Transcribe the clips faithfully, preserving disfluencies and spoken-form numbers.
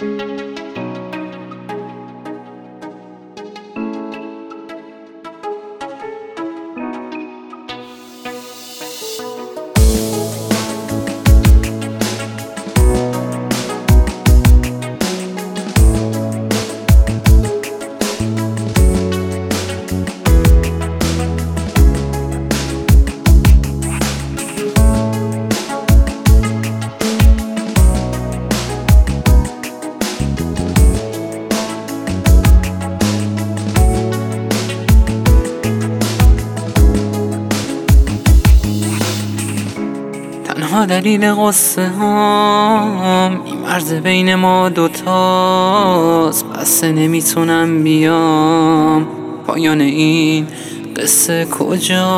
تنها دلیل قصه هم این مرز بین ما دوتاست، بسته نمیتونم بیام پایان این قصه کجا.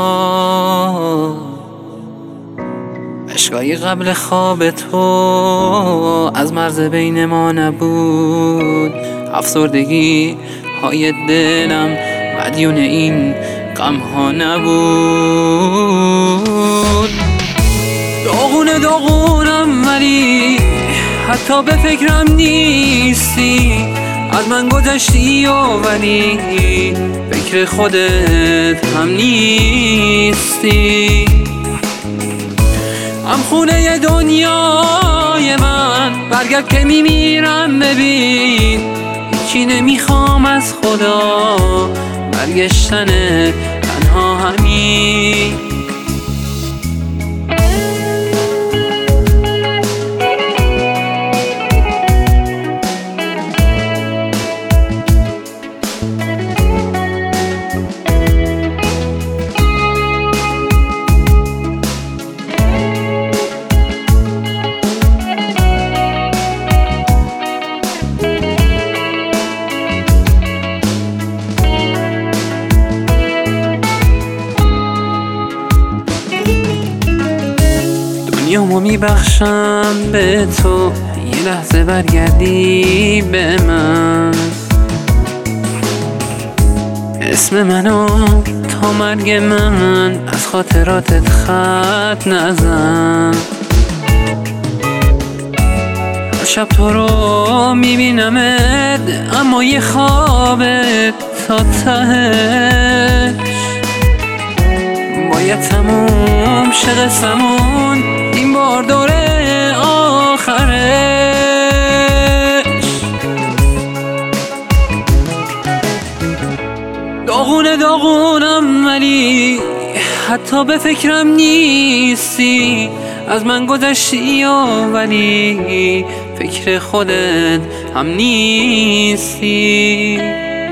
عشقای قبل خواب تو از مرز بین ما نبود، افسردگی های دلم مدیون این غم ها نبود. داغونه داغونم ولی حتی به فکرم نیستی، از من گذشتی و ولی فکر خودت هم نیستی. هم خونه دنیای من برگرد که میمیرم، ببین هیچی نمیخوام از خدا، برگشتن تنها همین. دنیامو میبخشم به تو، یه لحظه برگردی به من. اسم منو تا مرگ من از خاطراتت خط نزن. هر شب تو رو میبینمت اما یه خوابت تا تهش باید تموم شه قصمون، این بار دوره آخرش. داغونه داغونم ولی حتی به فکرم نیستی، از من گذشتی و ولی فکر خودت هم نیستی.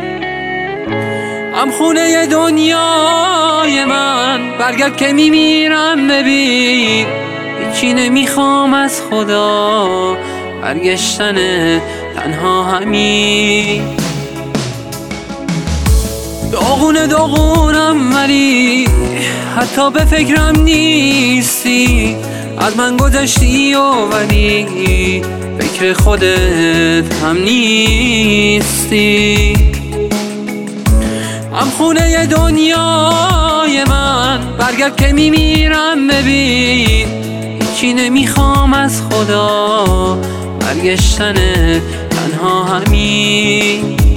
هم خونه دنیای من برگرد که میمیرم، ببین هیچی نمیخوام از خدا، برگشتن تنها همین. داغونه داغونم ولی حتی به فکرم نیستی، از من گذشتی و ولی فکر خودت هم نیستی. هم خونه دنیای من برگرد که میمیرم، ببین هیچی نمیخوام از خدا، برگشتن تنها همین.